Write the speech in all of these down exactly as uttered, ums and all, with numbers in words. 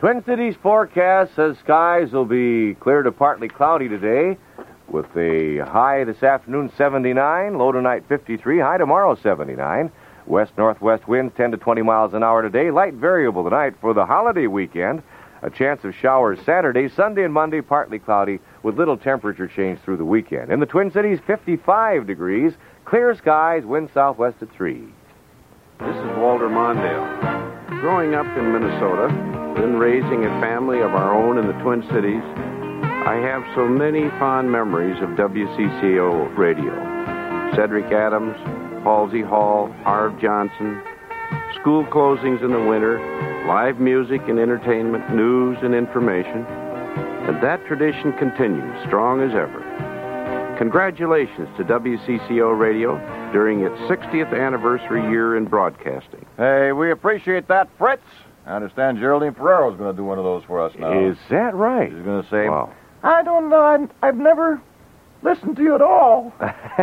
Twin Cities forecast says skies will be clear to partly cloudy today, with a high this afternoon seventy-nine, low tonight fifty-three, high tomorrow seventy-nine. West-northwest winds ten to twenty miles an hour today, light variable tonight for the holiday weekend. A chance of showers Saturday, Sunday, and Monday, partly cloudy, with little temperature change through the weekend. In the Twin Cities, fifty-five degrees, clear skies, wind southwest at three. This is Walter Mondale. Growing up in Minnesota, then raising a family of our own in the Twin Cities, I have so many fond memories of W C C O radio. Cedric Adams, Halsey Hall, Harv Johnson, school closings in the winter, live music and entertainment, news and information. And that tradition continues, strong as ever. Congratulations to W C C O Radio during its sixtieth anniversary year in broadcasting. Hey, we appreciate that, Fritz. I understand Geraldine Ferrero's going to do one of those for us now. Is that right? She's going to say, Wow. I don't know. I, I've never listened to you at all.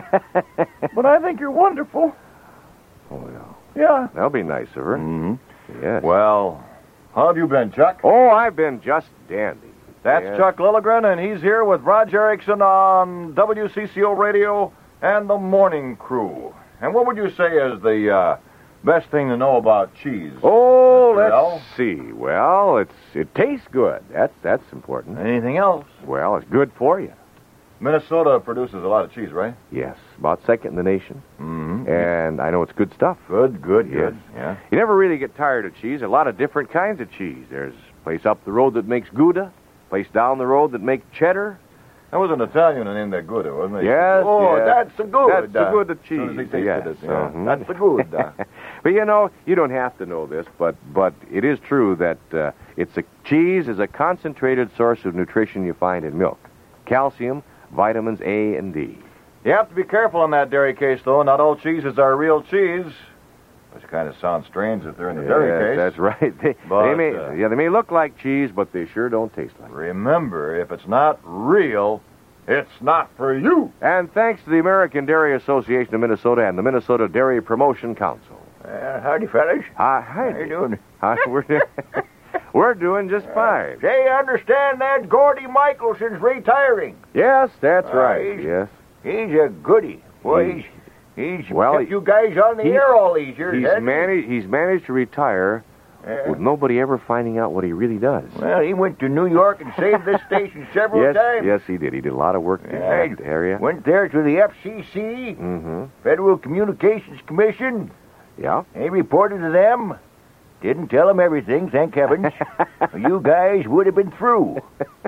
But I think you're wonderful. Oh, yeah. Yeah. That'll be nice of her. Mm-hmm. Yes. Well, how have you been, Chuck? Oh, I've been just dandy. That's Yes. Chuck Lilligren, and he's here with Roger Erickson on W C C O Radio and the Morning Crew. And what would you say is the uh, best thing to know about cheese? Oh, Mister let's L? see. Well, it's it tastes good. That's that's important. Anything else? Well, it's good for you. Minnesota produces a lot of cheese, right? Yes, about second in the nation. Mm-hmm. And I know it's good stuff. Good, good, Yes. good. Yeah. You never really get tired of cheese. A lot of different kinds of cheese. There's a place up the road that makes Gouda, a place down the road that makes cheddar. That was an Italian named that Gouda, wasn't it? Yes, Oh, yes. that's the good. That's the Gouda As soon as he cheese, tasted yes. it, yeah. Mhm. That's the good. Uh, But you know, you don't have to know this, but but it is true that uh, it's a cheese is a concentrated source of nutrition you find in milk, calcium, vitamins A and D. You have to be careful on that dairy case, though. Not all cheeses are real cheese. Which kind of sounds strange if they're in the dairy Yes, case. that's right. They, But, they may uh, yeah they may look like cheese, but they sure don't taste like it. Remember, if it's not real, it's not for you. And thanks to the American Dairy Association of Minnesota and the Minnesota Dairy Promotion Council. Uh, howdy, fellas. Hi, hi. How you doing? Hi, we're doing, we're doing just fine. Say, I understand that Gordy Michelson's retiring. Yes, that's Uh, right. he's- Yes. He's a goodie. Boy, He- he's, he's well, kept you guys on the he- air all these years, He's hasn't he? managed. He's managed to retire Yeah. with nobody ever finding out what he really does. Well, he went to New York and saved this station several yes, times. yes, he did. He did a lot of work in Yeah, that area. Went there to the F C C, Mm-hmm. Federal Communications Commission. Yeah. He reported to them. Didn't tell them everything, thank heavens. You guys would have been through.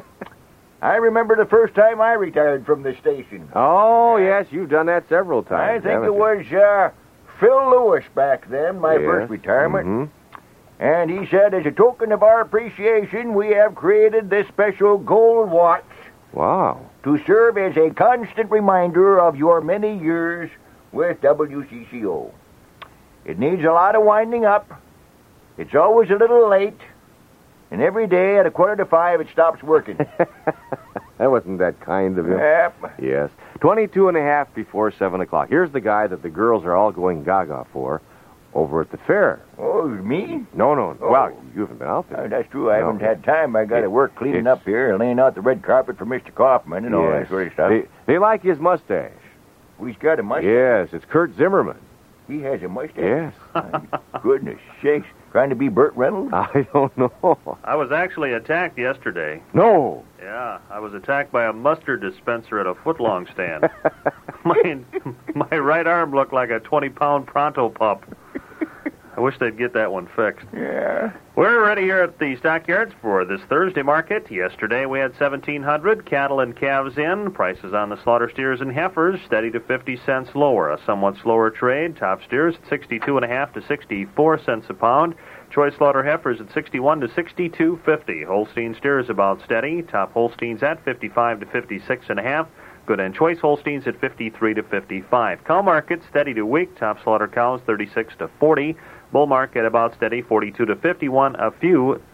I remember the first time I retired from the station. Oh, yes, you've done that several I times. think haven't it you? was uh, Phil Lewis back then, my Yes. first retirement. Mhm. And he said, as a token of our appreciation, we have created this special gold watch Wow. to serve as a constant reminder of your many years with W C C O. It needs a lot of winding up. It's always a little late. And every day at a quarter to five, it stops working. That wasn't that kind of him. Yep. Yes. Twenty-two and a half before seven o'clock. Here's the guy that the girls are all going gaga for over at the fair. Oh, me? No, no. Oh. Well, you haven't been out there. Uh, that's true. I No. haven't had time. I got to It- work cleaning it's- up here and laying out the red carpet for Mister Kaufman and all that Yes. sort of stuff. They, they like his mustache. He's got a mustache. Yes, it's Kurt Zimmerman. He has a mustache. Yes. Goodness sakes. Trying to be Burt Reynolds? I don't know. I was actually attacked yesterday. No. Yeah, I was attacked by a mustard dispenser at a footlong stand. my, my right arm looked like a twenty-pound pronto pup. I wish they'd get that one fixed. Yeah. We're ready here at the stockyards for this Thursday market. Yesterday we had seventeen hundred cattle and calves in. Prices on the slaughter steers and heifers steady to fifty cents lower. A somewhat slower trade. Top steers at sixty-two and a half to sixty-four cents a pound. Choice slaughter heifers at sixty-one to sixty-two fifty. Holstein steers about steady. Top Holsteins at fifty-five to fifty-six and a half. Good and choice Holsteins at fifty-three to fifty-five. Cow market steady to weak. Top slaughter cows thirty-six to forty. Bull market about steady, forty-two to fifty-one. A few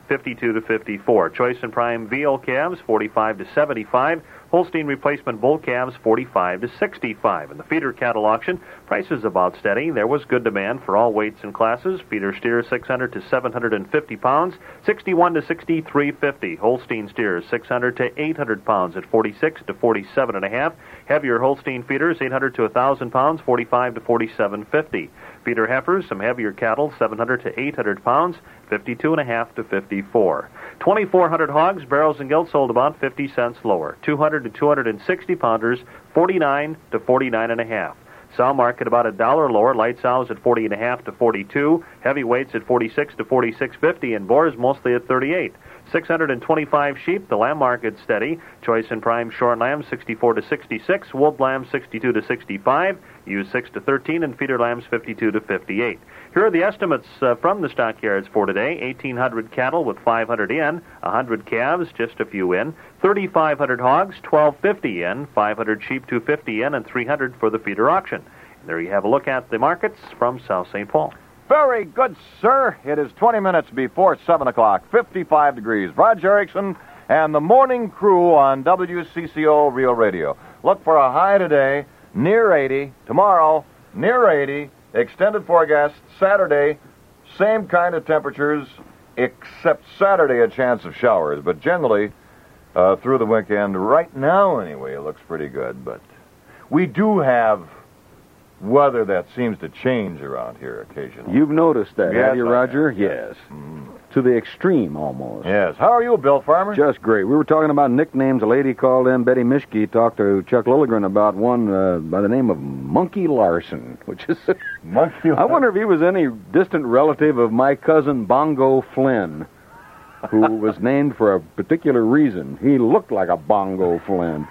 fifty-two to fifty-four. Choice and Prime V L calves, forty-five to seventy-five. Holstein replacement bull calves, forty-five to sixty-five. In the feeder cattle auction, prices about steady. There was good demand for all weights and classes. Feeder steers, six hundred to seven hundred fifty pounds, sixty-one to sixty-three fifty. Holstein steers, six hundred to eight hundred pounds at forty-six to forty-seven and a half. Heavier Holstein feeders, eight hundred to one thousand pounds, forty-five to forty-seven fifty. Feeder heifers, some heavier cattle, seven hundred to eight hundred pounds, fifty-two and a half to fifty-four. twenty-four hundred hogs, barrels and gilts sold about fifty cents lower. two hundred to two hundred sixty pounders, forty-nine to forty-nine and a half. Sow market about a dollar lower. Light sows at forty and a half to forty-two. Heavyweights at forty-six to forty-six fifty, and boars mostly at thirty-eight. six hundred twenty-five sheep. The lamb market steady. Choice and Prime short lamb sixty-four to sixty-six. Wool lamb sixty-two to sixty-five. Ewes six to thirteen, and feeder lambs fifty-two to fifty-eight. Here are the estimates uh, from the stockyards for today. eighteen hundred cattle with five hundred in, one hundred calves, just a few in, thirty-five hundred hogs, twelve fifty in, five hundred sheep, two fifty in, and three hundred for the feeder auction. And there you have a look at the markets from South Saint Paul. Very good, sir. It is twenty minutes before seven o'clock, fifty-five degrees. Roger Erickson and the morning crew on W C C O Real Radio. Look for a high today, near eighty. Tomorrow, near eighty. Extended forecast Saturday, same kind of temperatures, except Saturday a chance of showers. But generally, uh, through the weekend, right now anyway, it looks pretty good. But we do have weather that seems to change around here occasionally. You've noticed that, Yes, have you, I Roger? have. Yes. Mm. To the extreme, almost. Yes. How are you, Bill Farmer? Just great. We were talking about nicknames. A lady called in, Betty Mischke, talked to Chuck Lilligren about one uh, by the name of Monkey Larson, which is... Monkey I wonder if he was any distant relative of my cousin Bongo Flynn, who was named for a particular reason. He looked like a Bongo Flynn.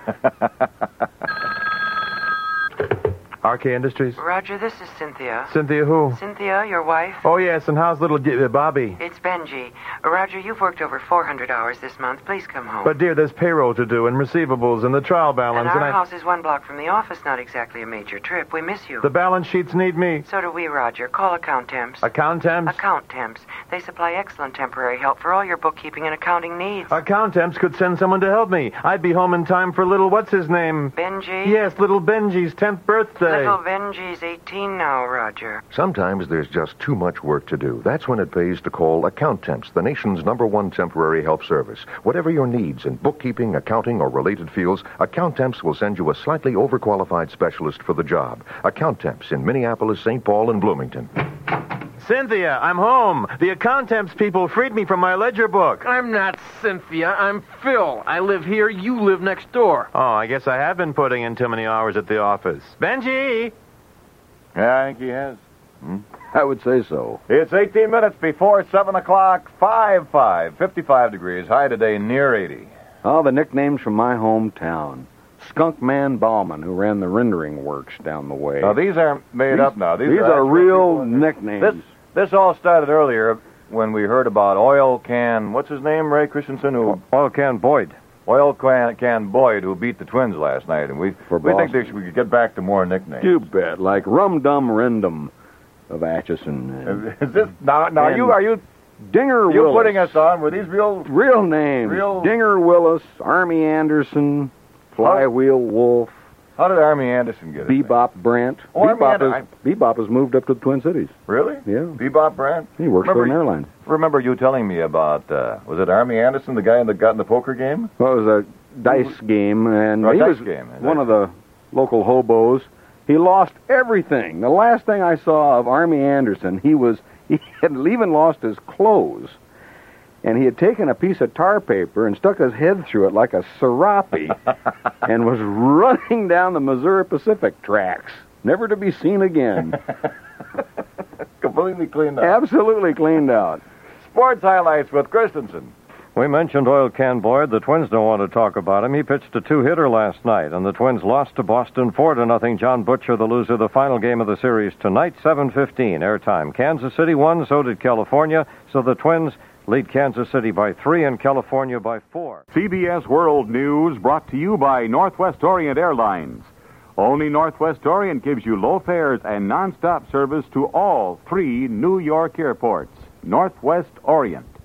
R K Industries? Roger, this is Cynthia. Cynthia who? Cynthia, your wife? Oh, yes, and how's little G- uh, Bobby? It's Benji. Roger, you've worked over four hundred hours this month. Please come home. But, dear, there's payroll to do and receivables and the trial balance, and our and I... house is one block from the office, not exactly a major trip. We miss you. The balance sheets need me. So do we, Roger. Call Account Temps. Account Temps? Account Temps. They supply excellent temporary help for all your bookkeeping and accounting needs. Account Temps could send someone to help me. I'd be home in time for little what's-his-name? Benji? Yes, little Benji's tenth birthday. Little Benji's eighteen now, Roger. Sometimes there's just too much work to do. That's when it pays to call Account Temps, the nation's number one temporary help service. Whatever your needs in bookkeeping, accounting, or related fields, Account Temps will send you a slightly overqualified specialist for the job. Account Temps in Minneapolis, Saint Paul, and Bloomington. Cynthia, I'm home. The Account Temps people freed me from my ledger book. I'm not Cynthia. I'm Phil. I live here. You live next door. Oh, I guess I have been putting in too many hours at the office. Benji! Yeah, I think he has. Hmm? I would say so. It's eighteen minutes before seven o'clock, five five, fifty-five degrees. High today, near eighty. Oh, the nicknames from my hometown. Skunk Man Bauman, who ran the rendering works down the way. Now, these aren't made these, up now. These, these are, are real nicknames. This, this all started earlier when we heard about Oil Can... What's his name, Ray Christensen? Who, Oil Can Boyd. Oil Can, Can Boyd, who beat the Twins last night. And we, For we think Boston. they should, we could get back to more nicknames. You bet. Like Rum Dum Rendum of Atchison. And, Is this... Now, now and you, are you... Dinger You Willis. putting us on? Were these real... Real names. Real- Dinger Willis, Army Anderson, Flywheel Wolf, How did Army Anderson get it? Bebop Brant. Oh, Army Bebop, Ander- has, Bebop has moved up to the Twin Cities. Really? Yeah. Bebop Brand? He works remember, for an airline. Remember you telling me about, uh, was it Army Anderson, the guy that got in the poker game? Well, it was a dice game, and Oh, he dice was game, is one it? of the local hobos. He lost everything. The last thing I saw of Army Anderson, he was he had even lost his clothes. And he had taken a piece of tar paper and stuck his head through it like a serape and was running down the Missouri Pacific tracks, never to be seen again. Completely cleaned up. Absolutely cleaned out. Sports highlights with Christensen. We mentioned Oil Can Boyd. The Twins don't want to talk about him. He pitched a two-hitter last night, and the Twins lost to Boston four to nothing. John Butcher, the loser, the final game of the series tonight, seven fifteen airtime. Kansas City won, so did California, so the Twins lead Kansas City by three and California by four. C B S World News brought to you by Northwest Orient Airlines. Only Northwest Orient gives you low fares and nonstop service to all three New York airports. Northwest Orient.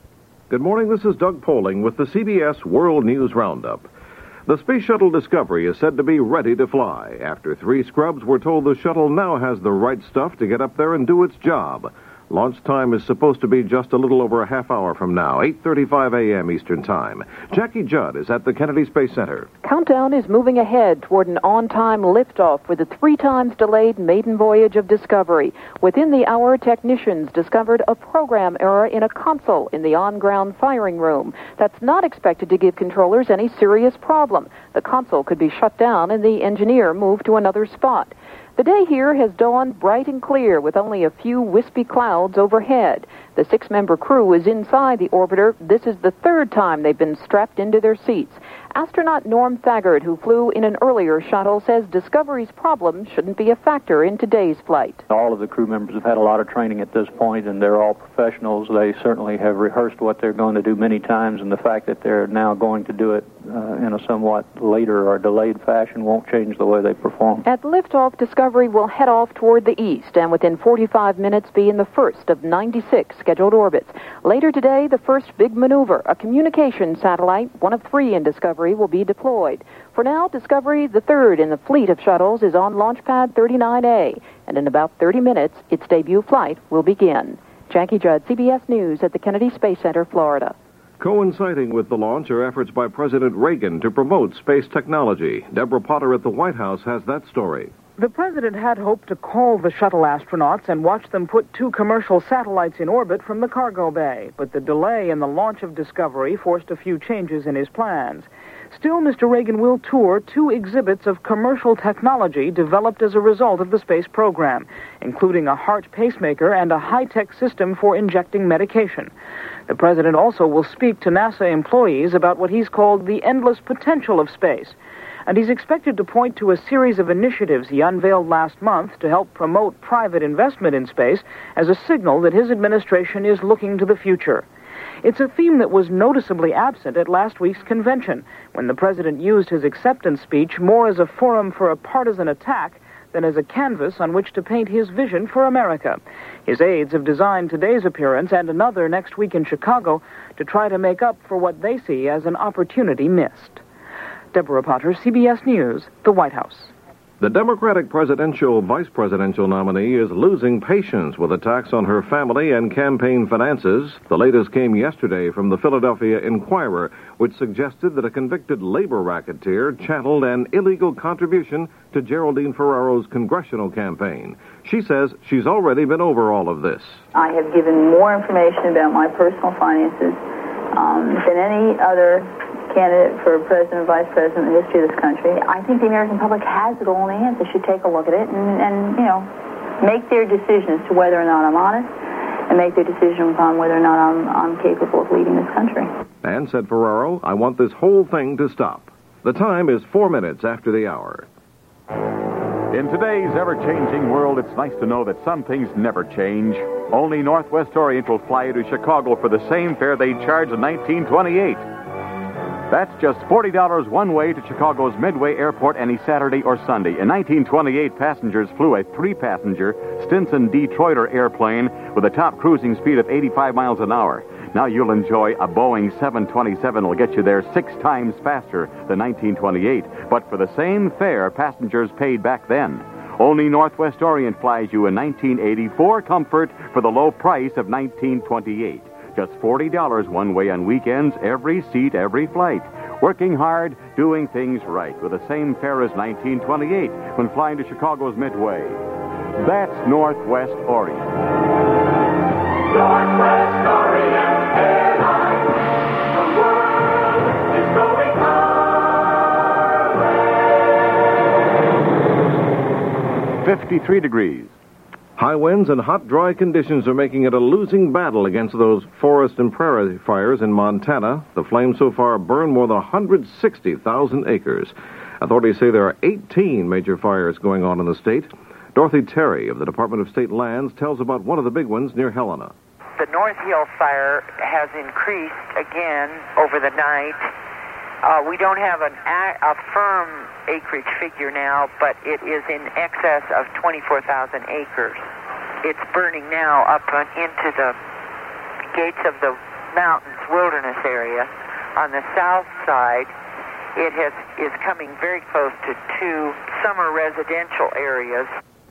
Good morning, this is Doug Poling with the C B S World News Roundup. The Space Shuttle Discovery is said to be ready to fly. After three scrubs, we're told the shuttle now has the right stuff to get up there and do its job. Launch time is supposed to be just a little over a half hour from now, eight thirty-five a.m. Eastern Time. Jackie Judd is at the Kennedy Space Center. Countdown is moving ahead toward an on-time liftoff with the three times delayed maiden voyage of Discovery. Within the hour, technicians discovered a program error in a console in the on-ground firing room. That's not expected to give controllers any serious problem. The console could be shut down and the engineer moved to another spot. The day here has dawned bright and clear with only a few wispy clouds overhead. The six-member crew is inside the orbiter. This is the third time they've been strapped into their seats. Astronaut Norm Thagard, who flew in an earlier shuttle, says Discovery's problems shouldn't be a factor in today's flight. All of the crew members have had a lot of training at this point, and they're all professionals. They certainly have rehearsed what they're going to do many times, and the fact that they're now going to do it uh, in a somewhat later or delayed fashion won't change the way they perform. At liftoff, Discovery will head off toward the east and within forty-five minutes be in the first of ninety-six scheduled orbits. Later today, the first big maneuver, a communication satellite, one of three in Discovery, will be deployed. For now, Discovery, the third in the fleet of shuttles, is on Launch Pad thirty-nine A, and in about thirty minutes, its debut flight will begin. Jackie Judd, C B S News at the Kennedy Space Center, Florida. Coinciding with the launch are efforts by President Reagan to promote space technology. Deborah Potter at the White House has that story. The president had hoped to call the shuttle astronauts and watch them put two commercial satellites in orbit from the cargo bay, but the delay in the launch of Discovery forced a few changes in his plans. Still, Mister Reagan will tour two exhibits of commercial technology developed as a result of the space program, including a heart pacemaker and a high-tech system for injecting medication. The president also will speak to NASA employees about what he's called the endless potential of space, and he's expected to point to a series of initiatives he unveiled last month to help promote private investment in space as a signal that his administration is looking to the future. It's a theme that was noticeably absent at last week's convention, when the president used his acceptance speech more as a forum for a partisan attack than as a canvas on which to paint his vision for America. His aides have designed today's appearance and another next week in Chicago to try to make up for what they see as an opportunity missed. Deborah Potter, C B S News, the White House. The Democratic presidential vice presidential nominee is losing patience with attacks on her family and campaign finances. The latest came yesterday from the Philadelphia Inquirer, which suggested that a convicted labor racketeer channeled an illegal contribution to Geraldine Ferraro's congressional campaign. She says she's already been over all of this. I have given more information about my personal finances um, than any other candidate for president and vice president in the history of this country. I think the American public has it all in their hands. They should take a look at it and, and, you know, make their decision as to whether or not I'm honest and make their decision upon whether or not I'm, I'm capable of leading this country. And said Ferraro, I want this whole thing to stop. The time is four minutes after the hour. In today's ever-changing world, it's nice to know that some things never change. Only Northwest Orient will fly you to Chicago for the same fare they charged in nineteen twenty-eight. That's just forty dollars one way to Chicago's Midway Airport any Saturday or Sunday. In nineteen twenty-eight, passengers flew a three-passenger Stinson Detroiter airplane with a top cruising speed of eighty-five miles an hour. Now you'll enjoy a Boeing seven twenty-seven will get you there six times faster than nineteen twenty-eight. But for the same fare passengers paid back then. Only Northwest Orient flies you in nineteen eighty-four comfort for the low price of nineteen twenty-eight. Just forty dollars one way on weekends, every seat, every flight. Working hard, doing things right with the same fare as nineteen twenty-eight when flying to Chicago's Midway. That's Northwest Orient. Northwest Orient Airlines. The world is going our way. fifty-three degrees. High winds and hot, dry conditions are making it a losing battle against those forest and prairie fires in Montana. The flames so far burned more than one hundred sixty thousand acres. Authorities say there are eighteen major fires going on in the state. Dorothy Terry of the Department of State Lands tells about one of the big ones near Helena. The North Hill fire has increased again over the night. Uh, we don't have an a, a firm acreage figure now, but it is in excess of twenty-four thousand acres. It's burning now up into the gates of the mountains, wilderness area. On the south side, it has is coming very close to two summer residential areas.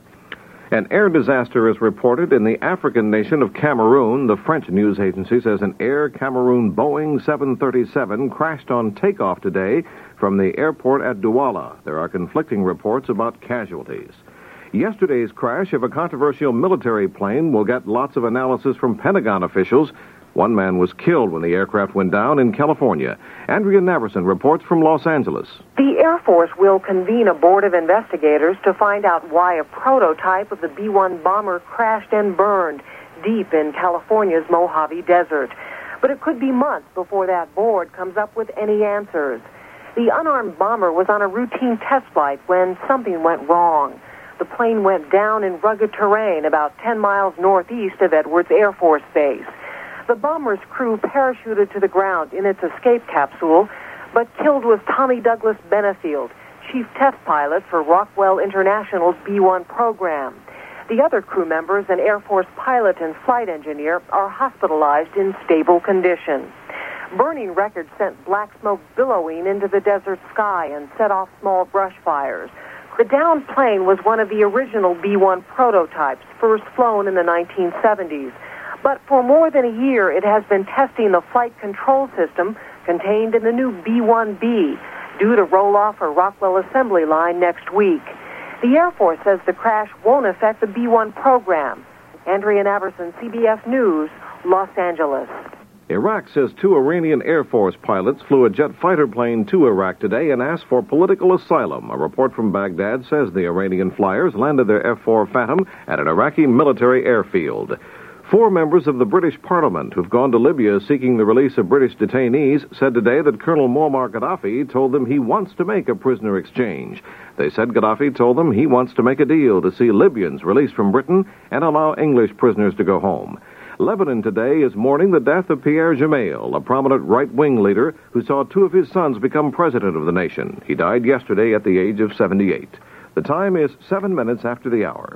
An air disaster is reported in the African nation of Cameroon. The French news agency says an Air Cameroon Boeing seven thirty-seven crashed on takeoff today from the airport at Douala. There are conflicting reports about casualties. Yesterday's crash of a controversial military plane will get lots of analysis from Pentagon officials. One man was killed when the aircraft went down in California. Andrea Naverson reports from Los Angeles. The Air Force will convene a board of investigators to find out why a prototype of the B one bomber crashed and burned deep in California's Mojave Desert. But it could be months before that board comes up with any answers. The unarmed bomber was on a routine test flight when something went wrong. The plane went down in rugged terrain about ten miles northeast of Edwards Air Force Base. The bomber's crew parachuted to the ground in its escape capsule, but killed was Tommy Douglas Benefield, chief test pilot for Rockwell International's B one program. The other crew members, an Air Force pilot and flight engineer, are hospitalized in stable condition. Burning wreckage sent black smoke billowing into the desert sky and set off small brush fires. The downed plane was one of the original B one prototypes, first flown in the nineteen seventies. But for more than a year, it has been testing the flight control system contained in the new B one B, due to roll off a Rockwell assembly line next week. The Air Force says the crash won't affect the B one program. Andrea Naverson, C B S News, Los Angeles. Iraq says two Iranian Air Force pilots flew a jet fighter plane to Iraq today and asked for political asylum. A report from Baghdad says the Iranian flyers landed their F four Phantom at an Iraqi military airfield. Four members of the British Parliament who've gone to Libya seeking the release of British detainees said today that Colonel Muammar Gaddafi told them he wants to make a prisoner exchange. They said Gaddafi told them he wants to make a deal to see Libyans released from Britain and allow English prisoners to go home. Lebanon today is mourning the death of Pierre Gemayel, a prominent right-wing leader who saw two of his sons become president of the nation. He died yesterday at the age of seventy-eight. The time is seven minutes after the hour.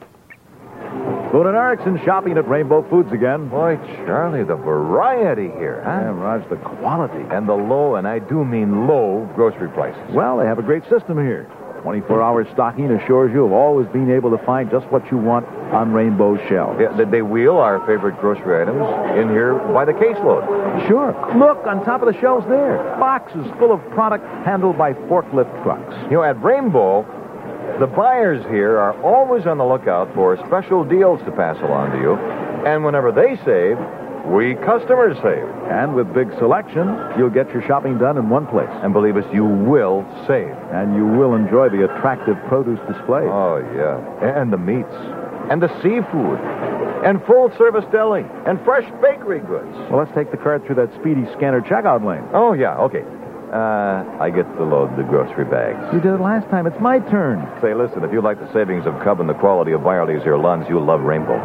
Boone and Erickson shopping at Rainbow Foods again. Boy, Charlie, the variety here, huh? Yeah, Raj, the quality. And the low, and I do mean low, grocery prices. Well, they have a great system here. twenty-four hour stocking assures you of always being able to find just what you want on Rainbow's shelves. Yeah, they wheel our favorite grocery items in here by the caseload. Sure. Look, on top of the shelves there. Boxes full of product handled by forklift trucks. You know, at Rainbow, the buyers here are always on the lookout for special deals to pass along to you. And whenever they save, we customers save. And with big selection, you'll get your shopping done in one place. And believe us, you will save. And you will enjoy the attractive produce display. Oh, yeah. And the meats. And the seafood. And full-service deli. And fresh bakery goods. Well, let's take the cart through that speedy scanner checkout lane. Oh, yeah, okay. Uh, I get to load the grocery bags. You did it last time. It's my turn. Say, listen, if you like the savings of Cub and the quality of Byerly's here Lunds, you'll love Rainbow.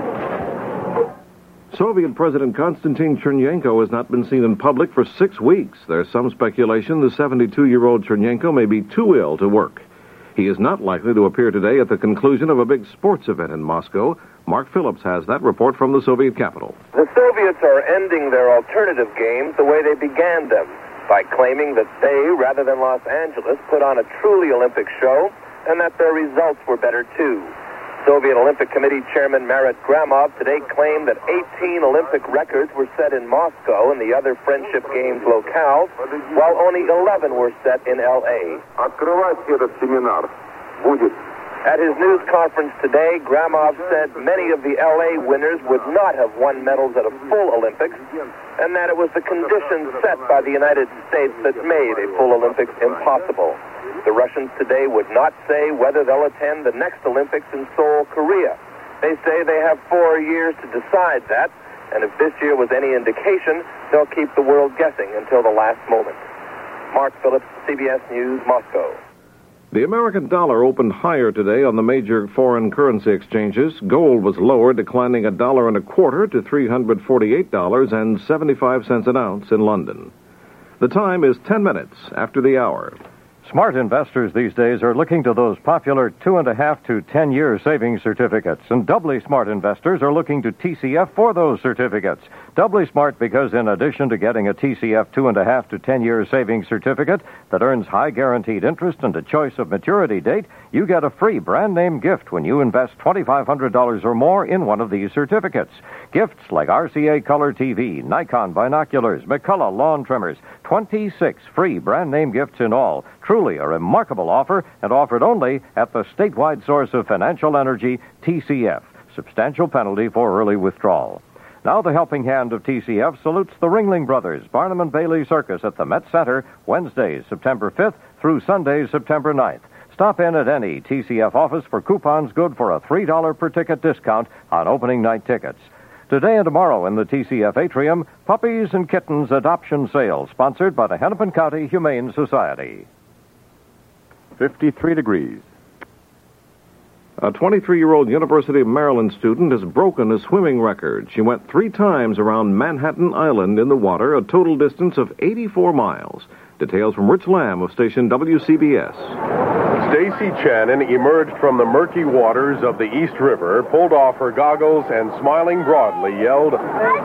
Soviet President Konstantin Chernenko has not been seen in public for six weeks. There's some speculation the seventy-two-year-old Chernenko may be too ill to work. He is not likely to appear today at the conclusion of a big sports event in Moscow. Mark Phillips has that report from the Soviet capital. The Soviets are ending their alternative games the way they began them, by claiming that they, rather than Los Angeles, put on a truly Olympic show and that their results were better too. Soviet Olympic Committee Chairman Marat Gramov today claimed that eighteen Olympic records were set in Moscow and the other Friendship Games locales, while only eleven were set in L A. At his news conference today, Gramov said many of the L A winners would not have won medals at a full Olympics, and that it was the conditions set by the United States that made a full Olympics impossible. The Russians today would not say whether they'll attend the next Olympics in Seoul, Korea. They say they have four years to decide that, and if this year was any indication, they'll keep the world guessing until the last moment. Mark Phillips, C B S News, Moscow. The American dollar opened higher today on the major foreign currency exchanges. Gold was lower, declining a dollar and a quarter to three hundred forty-eight dollars and seventy-five cents an ounce in London. The time is ten minutes after the hour. Smart investors these days are looking to those popular two and a half to ten year savings certificates, and doubly smart investors are looking to T C F for those certificates. Doubly smart because in addition to getting a T C F two and a half to ten year savings certificate that earns high guaranteed interest and a choice of maturity date, you get a free brand name gift when you invest twenty-five hundred dollars or more in one of these certificates. Gifts like R C A Color T V, Nikon binoculars, McCullough lawn trimmers, twenty-six free brand name gifts in all. Truly a remarkable offer, and offered only at the statewide source of financial energy, T C F. Substantial penalty for early withdrawal. Now the helping hand of T C F salutes the Ringling Brothers Barnum and Bailey Circus at the Met Center, Wednesdays, September fifth through Sundays, September ninth. Stop in at any T C F office for coupons good for a three dollars per ticket discount on opening night tickets. Today and tomorrow in the T C F atrium, Puppies and Kittens Adoption Sale, sponsored by the Hennepin County Humane Society. fifty-three degrees. A twenty-three-year-old University of Maryland student has broken a swimming record. She went three times around Manhattan Island in the water, a total distance of eighty-four miles. Details from Rich Lamb of station W C B S. Stacy Channon emerged from the murky waters of the East River, pulled off her goggles, and smiling broadly yelled, I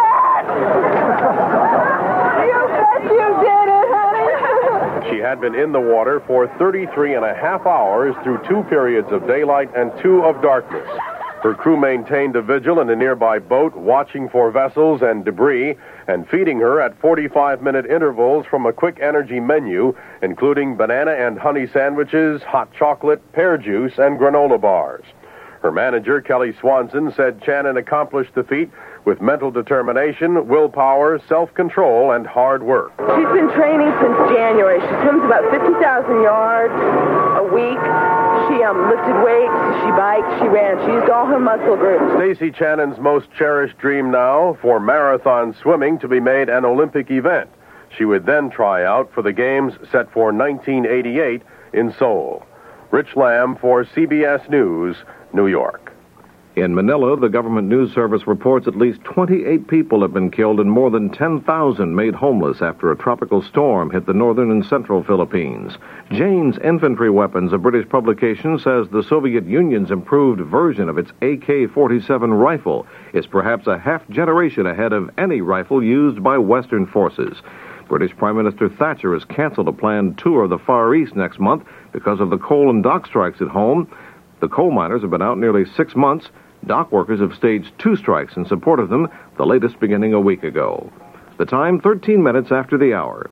did it! You bet you did it, honey! She had been in the water for thirty-three and a half hours through two periods of daylight and two of darkness. Her crew maintained a vigil in a nearby boat, watching for vessels and debris, and feeding her at forty-five minute intervals from a quick energy menu, including banana and honey sandwiches, hot chocolate, pear juice, and granola bars. Her manager, Kelly Swanson, said Channon accomplished the feat with mental determination, willpower, self-control, and hard work. She's been training since January. She swims about fifty thousand yards a week. She um, lifted weights, she biked, she ran. She used all her muscle groups. Stacy Channon's most cherished dream now, for marathon swimming to be made an Olympic event. She would then try out for the Games set for nineteen eighty-eight in Seoul. Rich Lamb for C B S News, New York. In Manila, the government news service reports at least twenty-eight people have been killed and more than ten thousand made homeless after a tropical storm hit the northern and central Philippines. Jane's Infantry Weapons, a British publication, says the Soviet Union's improved version of its A K forty-seven rifle is perhaps a half generation ahead of any rifle used by Western forces. British Prime Minister Thatcher has canceled a planned tour of the Far East next month because of the coal and dock strikes at home. The coal miners have been out nearly six months. Dock workers have staged two strikes in support of them, the latest beginning a week ago. The time, thirteen minutes after the hour.